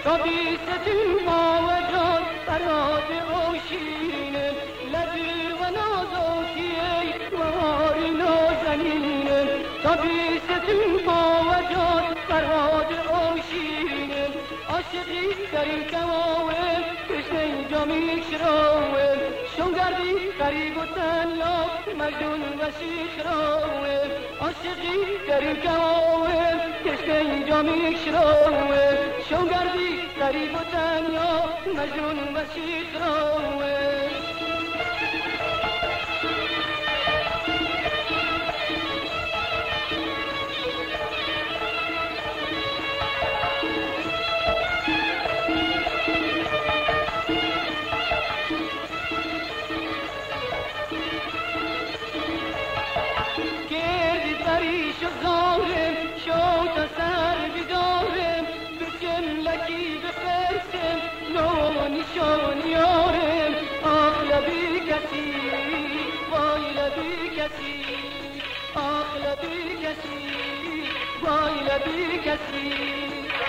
تا بیستون با و جان برات آشینه لدیر و نازوکیه و هاری نازنینه تا بیستون با و جان برات آشینه عاشقی در این کماوه کشنه جامی شراوه شنگردی قریب و تنیا مجنون و شیخراوه عاشقی در این کماوه کشنه جامی شراوه شنگردی قریب و تنیا مجنون و شیخراوه نشان یارم آخ لبی کسی وای لبی کسی آخ لبی کسی وای لبی کسی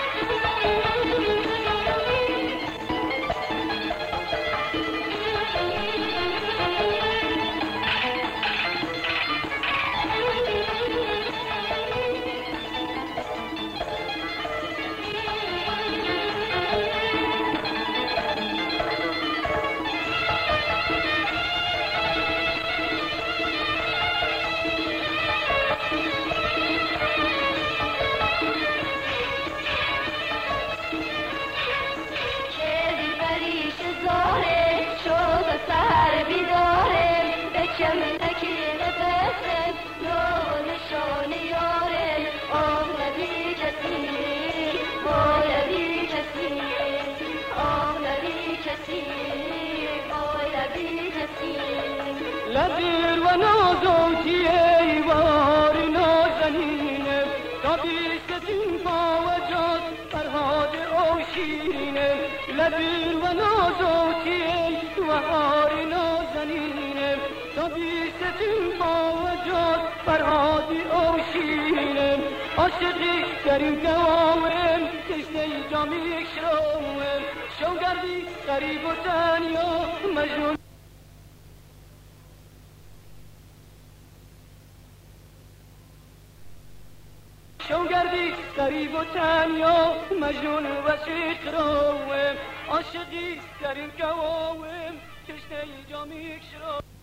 لدیر و نازوکی ایوار نازنینه تا بیستون با و جان فرهاد آشینه لدیر و نازوکی ایوار نازنینه تا بیستون با و جان فرهاد آشینه عاشقی در این دوامم کشنه جامی شروم شنگردی قریب و تنیا مجنون شنگردی قریب و تنیا مجنون و شیخروم عاشقی در این کوام کشنه جامی شروم